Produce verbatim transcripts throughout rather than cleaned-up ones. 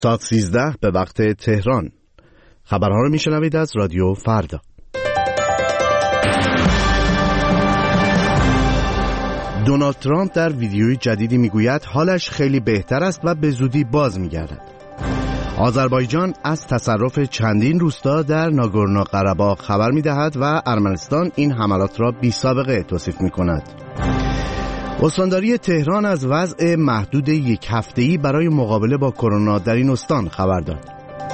ساعت سیزده به وقت تهران. خبرها رو میشنوید از رادیو فردا. دونالد ترامپ در ویدیوی جدیدی میگوید حالش خیلی بهتر است و به زودی باز میگردد. آذربایجان از تصرف چندین روستا در ناگورنو قره‌باغ خبر میدهد و ارمنستان این حملات را بی سابقه توصیف میکند. استانداری تهران از وضع محدود یک هفته‌ای برای مقابله با کرونا در این استان خبر داد.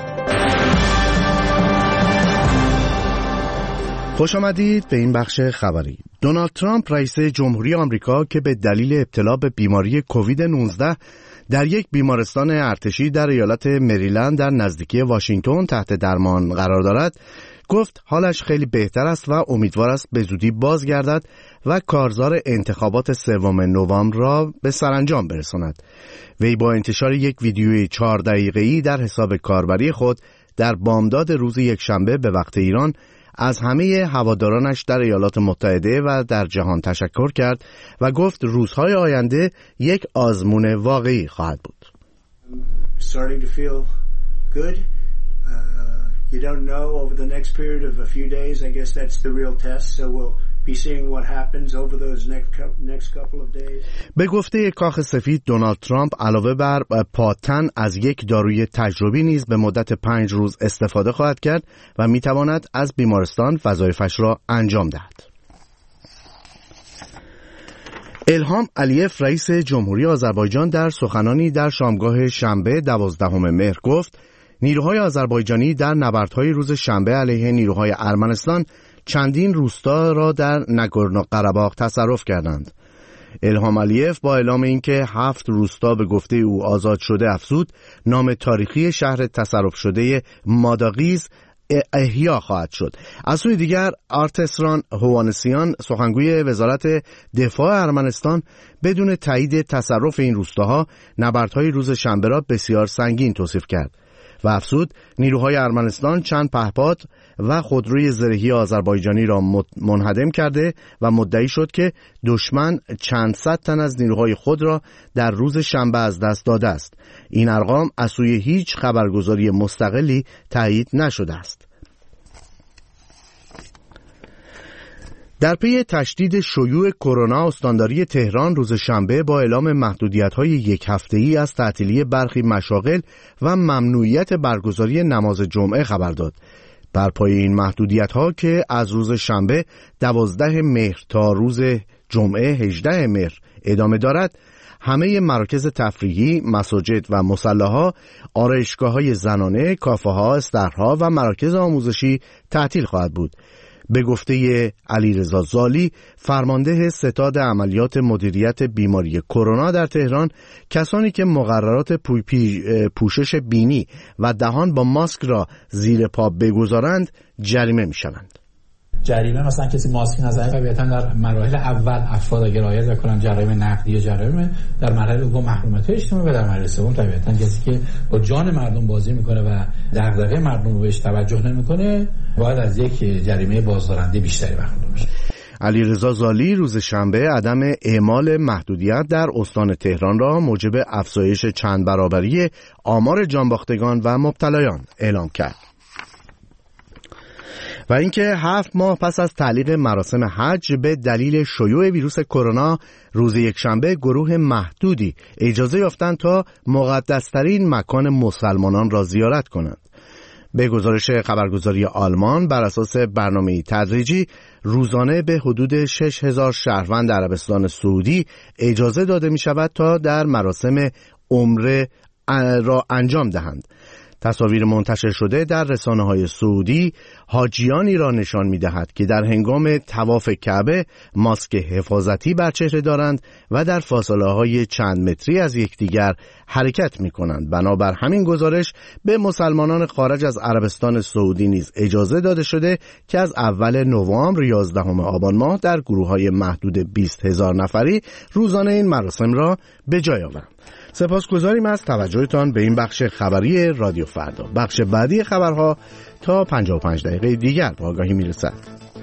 خوش آمدید به این بخش خبری. دونالد ترامپ رئیس جمهوری آمریکا که به دلیل ابتلا به بیماری کووید نوزده در یک بیمارستان ارتشی در ایالت مریلند در نزدیکی واشنگتن تحت درمان قرار دارد، گفت حالش خیلی بهتر است و امیدوار است به زودی بازگردد و کارزار انتخابات سوم نوامبر را به سرانجام برساند. وی با انتشار یک ویدیوی چهار دقیقه‌ای در حساب کاربری خود در بامداد روز یکشنبه به وقت ایران از همه هوادارانش در ایالات متحده و در جهان تشکر کرد و گفت روزهای آینده یک آزمون واقعی خواهد بود. Starting to feel good. Uh, you don't know over the next period of a few days. I guess that's the real test. So we'll be seeing what happens over those next next couple of days. به گفته کاخ سفید، دونالد ترامپ علاوه بر پاتن از یک داروی تجربی نیز به مدت پنج روز استفاده خواهد کرد و میتواند از بیمارستان وظایفش را انجام دهد. الهام علیف رئیس جمهوری آذربایجان در سخنانی در شامگاه شنبه دوازدهم مهر گفت نیروهای آذربایجانی در نبردهای روز شنبه علیه نیروهای ارمنستان چندین روستا را در ناگورنو قره‌باغ تصرف کردند. الهام علیف با اعلام اینکه هفت روستا به گفته او آزاد شده افزود نام تاریخی شهر تصرف شده ماداغیز احیا خواهد شد. از سوی دیگر آرتسران هوانسیان سخنگوی وزارت دفاع ارمنستان بدون تایید تصرف این روستاها نبردهای روز شنبه را بسیار سنگین توصیف کرد و افزود نیروهای ارمنستان چند پهپاد و خودروی زرهی آذربایجانی را منهدم کرده و مدعی شد که دشمن چند صد تن از نیروهای خود را در روز شنبه از دست داده است. این ارقام از سوی هیچ خبرگزاری مستقلی تایید نشده است. در پی تشدید شیوع کرونا، استانداری تهران روز شنبه با اعلام محدودیت‌های یک هفته‌ای از تعطیلی برخی مشاغل و ممنوعیت برگزاری نماز جمعه خبر داد. بر پای این محدودیت‌ها که از روز شنبه دوازده مهر تا روز جمعه هجده مهر ادامه دارد، همه مراکز تفریحی، مساجد و مصلاها، آرایشگاه‌های زنانه، کافه‌ها، استرها و مراکز آموزشی تعطیل خواهد بود. به گفته علیرضا زالی، فرمانده ستاد عملیات مدیریت بیماری کرونا در تهران، کسانی که مقررات پوشش بینی و دهان با ماسک را زیر پا بگذارند جریمه می‌شوند. جریمه مثلا کسی ماسک نزنه طبیعتاً در مراحل اول افراد اگر رعایت نکنن جرایم نقدی یا جرایم، در مرحله دوم محرومیت اجتماعی و در مرحله سوم طبیعتاً کسی که با جان مردم بازی میکنه و دغدغه مردم رو بهش توجه نمیکنه باید از یک جریمه بازدارنده بیشتری برخوردار بشه. علیرضا زالی روز شنبه عدم اعمال محدودیت در استان تهران را موجب افزایش چند برابری آمار جانباختگان و مبتلایان اعلام کرد. و اینکه هفت ماه پس از تعلیق مراسم حج به دلیل شیوع ویروس کرونا، روز یکشنبه گروه محدودی اجازه یافتند تا مقدس‌ترین مکان مسلمانان را زیارت کنند. به گزارش خبرگزاری آلمان، بر اساس برنامه تدریجی روزانه به حدود شش هزار شهروند عربستان سعودی اجازه داده می شود تا در مراسم عمره را انجام دهند. تصاویر منتشر شده در رسانه‌های سعودی حاجیانی را نشان می‌دهد که در هنگام طواف کعبه ماسک حفاظتی بر چهره دارند و در فاصله‌های چند متری از یکدیگر حرکت می‌کنند. بنابر همین گزارش به مسلمانان خارج از عربستان سعودی نیز اجازه داده شده که از اول نوامبر یازدهم آبان ماه در گروه‌های محدود بیست هزار نفری روزانه این مراسم را به جای آورند. سپاسگزاریم از توجهتان به این بخش خبری رادیو فردا. بخش بعدی خبرها تا پنجاه و پنج دقیقه دیگر با آگاهی میرسد.